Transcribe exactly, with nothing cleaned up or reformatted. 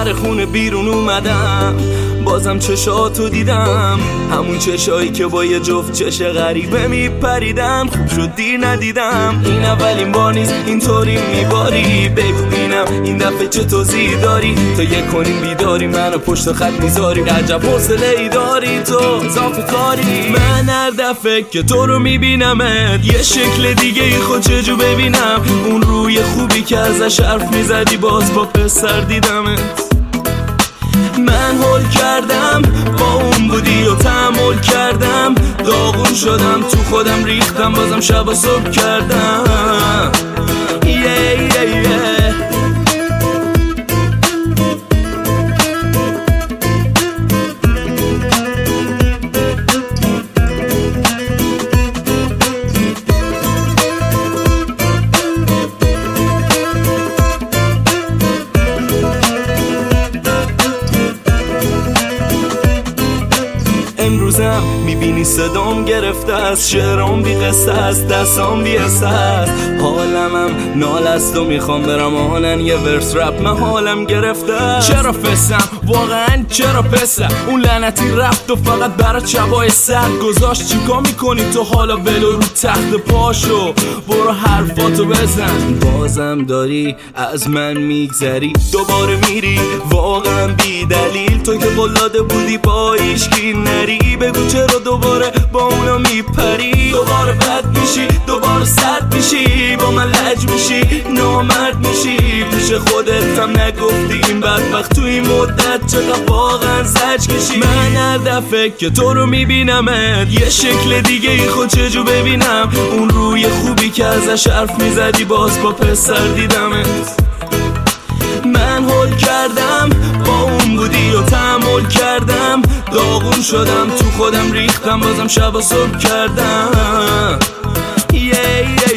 در خونه بیرون اومدم، بازم چشاتو دیدم، همون چشایی که با یه جفت چش غریبه میپریدم. خوب شد دیر ندیدم، این اولین بار نیست اینطوری میباری. بگو بینم این دفعه چه توضیح داری؟ تا یک کنیم بیداری منو پشت خط میذاری. عجب حوصله ای داری تو اضافه کاری. من هر دفعه که تو رو میبینمت یه شکل دیگه ای خود چجور ببینم. اون روی خوبی که ازش حرف میزدی باز با پسر دیدمت. من هول کردم با اون بودی و تحمل کردم، داغون شدم تو خودم ریختم، بازم شب و صبح کردم. yeah, yeah, yeah. امروزم میبینی صدام گرفته از شعرام بی قصه است، دستام بی حسه است، حالمم نال است و میخوام برم آهنن یه ورس رپ من حالم گرفته است. چرا فسم واقعا چرا پسه اون لعنتی رفت و فقط برای شبای سرد گذاشت. چیکار میکنی تو حالا ولو رو تخت پاشو برو حرفاتو بزن. بازم داری از من میگذری دوباره میری واقعا بی دلیل. تو که قلاده بودی با ایشکی نری، بگو چرا دوباره با اونا میپری. دوباره بد میشی دوباره سرد میشی، با من لج میشی نامرد میشی. پیش خودت هم نگفتی این بدبخت تو این مدت چقدر واقعا زج کشی. من هر دفعه که تو رو میبینمت یه شکل دیگه ای خود چجور ببینم. اون روی خوبی که ازش حرف میزدی باز با پسر دیدمت. من هول کردم با اون بودی و تحمل کردم، داغون شدم تو خودم ریختم، بازم شب و صبح کردم. yeah, yeah.